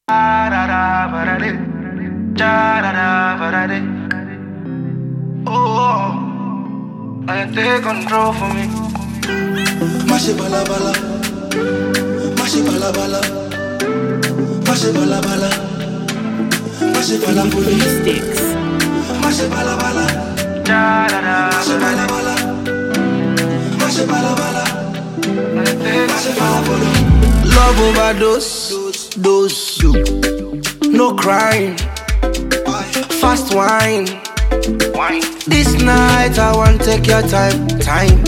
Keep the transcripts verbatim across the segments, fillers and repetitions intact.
Oh, I take control for me. Mashi bala bala, mashi bala bala, mashi bala bala, mashi bala bala, Sticks. mashi bala bala, mashi bala bala, mashi bala bala, mashi bala bala. Love overdose, dose, no crying, fast wine. This night I want take your time, time,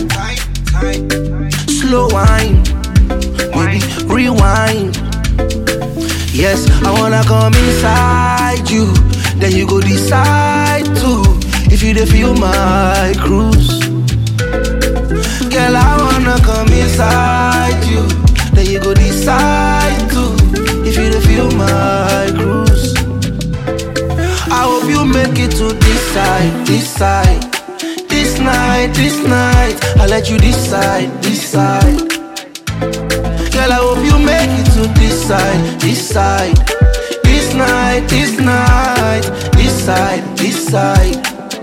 slow wine, baby, rewind. Yes, I wanna come inside you, then you go decide to if you dey feel my cruise. Girl, I wanna come inside you, then you go decide to if you dey feel my cruise. I hope you make it to this side, this side, this night, this night. I'll let you decide, decide. Girl, I hope you make it to this side, this side, this night, this night, this side, this side.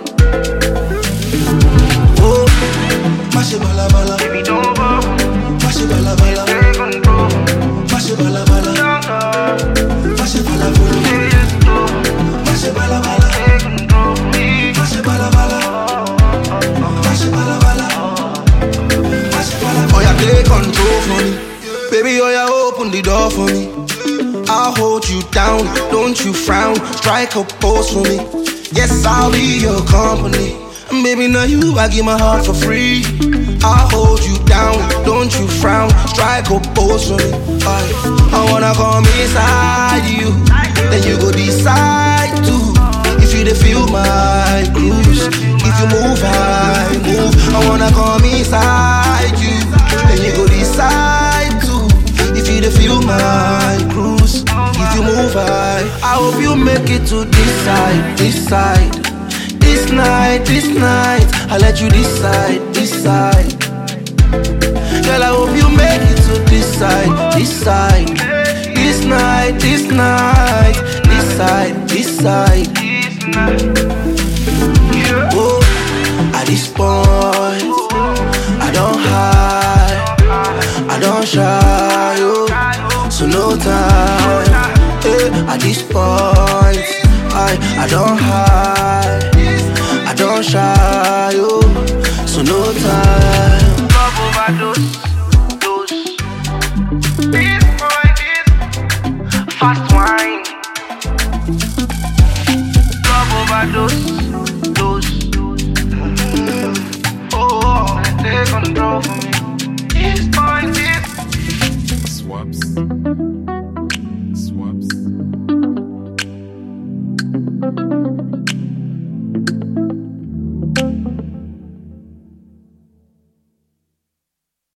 Oh, mashi bala bala, Baby, don't go. mashi bala bala, Take control. mashi bala bala, mashi bala bala, Baby, just go. mashi bala bala, Take control for me. mashi bala bala, mashi bala bala, mashi bala bala. Oh, yeah, take control for me, baby. Oh, yeah, open the door for me. I'll hold you down, don't you frown. Strike a pose for me. Yes, I'll be your company. And baby, now you, I give my heart for free. I'll hold you down, don't you frown. Strike a pose for me. I, I wanna come inside you, then you go decide to if you dey feel my cruise. If you move, I move. I wanna come inside you, then you go decide to if you dey feel my cruise. If you move, I I hope you make it to this side, this side, this night, this night. I'll let you decide, decide. Girl, I hope you make it to this side, this side, this night, this night, this side, this side. Oh, at this point, I don't hide, I don't shy, oh, so no time. Eh, at this point, I I don't hide, I don't shy, oh, so no time. Love overdose, dose. This boy, this fast wine. Love overdose.